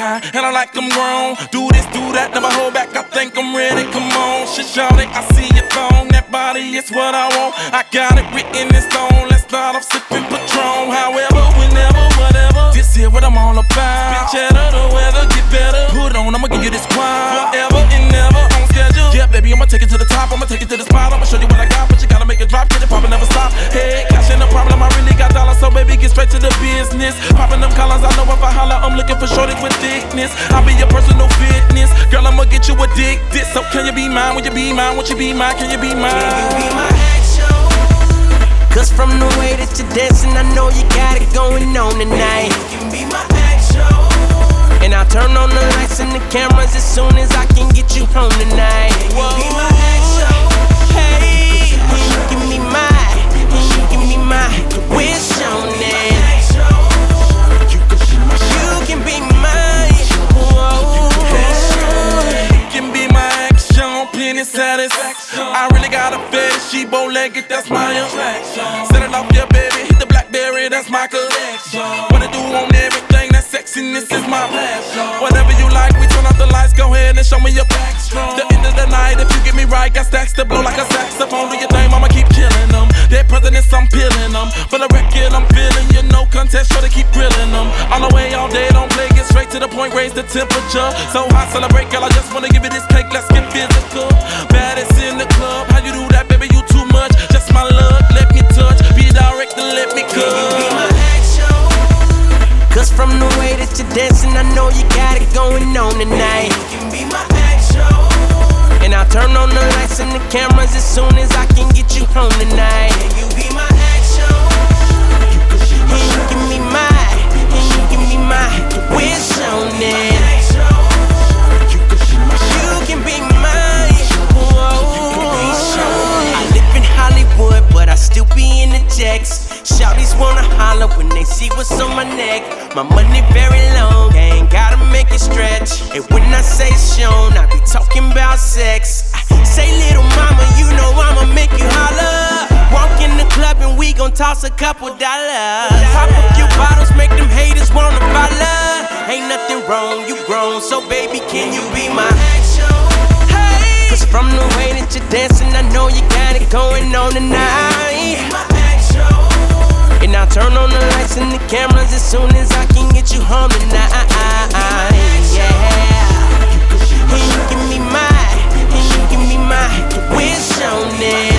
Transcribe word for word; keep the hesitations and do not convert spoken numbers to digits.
high, and I like them grown. Do this, do that, never hold back, I think I'm ready, come on. Shit, y'all, I see your thong, that body is what I want. I got it written in stone, let's start off sipping Patron. However, whenever, whatever, this here what I'm all about. Spit cheddar, the weather get better. Put on, I'ma give you this quad. Forever and never on schedule. Yeah, baby, I'ma take it to the top, I'ma take it to the spot. I'ma show you what I got, but you gotta make it drop, get it pop and never stop. Hey, cash ain't a problem, I really got dollars, so baby, get straight to the business. Popping them collars, I know if I holler, I'm looking for shorties with thickness. I'll be your personal fitness, girl, I'ma get you addicted. So can you be mine, will you be mine, won't you be mine, can you be mine? Can you be my action? Cause from the way that you're dancing, I know you got it going on tonight. You can be my action. And I'll turn on the lights and the cameras as soon as I can get you home tonight. Can you be my action? Hey, you give me my, you give me my wish on it. You can be mine. Whoa. You can be my action, plenty satisfaction. I really got a fetish, she bow-legged, that's my attraction. Set it off, yeah, baby, hit the Blackberry, that's my collection. What I do on everything, that sexiness is my passion. Whatever you like, we turn off the lights, go ahead and show me your back strong. The end of the night, if you get me right, got stacks to blow like a saxophone. Do your thing, I'ma keep killing them. Their presidents, I'm peeling them. For the record, I'm feeling you, no contest, sure to keep grilling them. All the way, all day, don't play, get straight to the point, raise the temperature. So hot, celebrate, girl, I just wanna give you this cake, let's get physical. Baddest in the club, how you do that, baby, you too much. Just my love, let me touch, be direct and let me come. Can you be my action? Cause from the way that you're dancing, I know you got it going on tonight. You can be my action. And I'll turn on the lights and the cameras as soon as I can get you home tonight. Can you be my action? And you give me my, and you give me my wish on it. You can be mine. Whoa. I live in Hollywood, but I still be in the jacks. Shawty's wanna holler when they see what's on my neck. My money very long, I ain't gotta make it stretch. And when I say shown, I be talking about sex. I say little mama, you know I'ma make you holler. Walk in the club and we gon' toss a couple dollars. Pop a few bottles, make them haters wanna follow. Ain't nothing wrong, you grown, so baby can you be my action? Hey, cause from the way that you're dancing, I know you got it going on tonight. And I'll turn on the lights and the cameras as soon as I can get you home tonight. Yeah. And you give me my, and you give me my wish on it.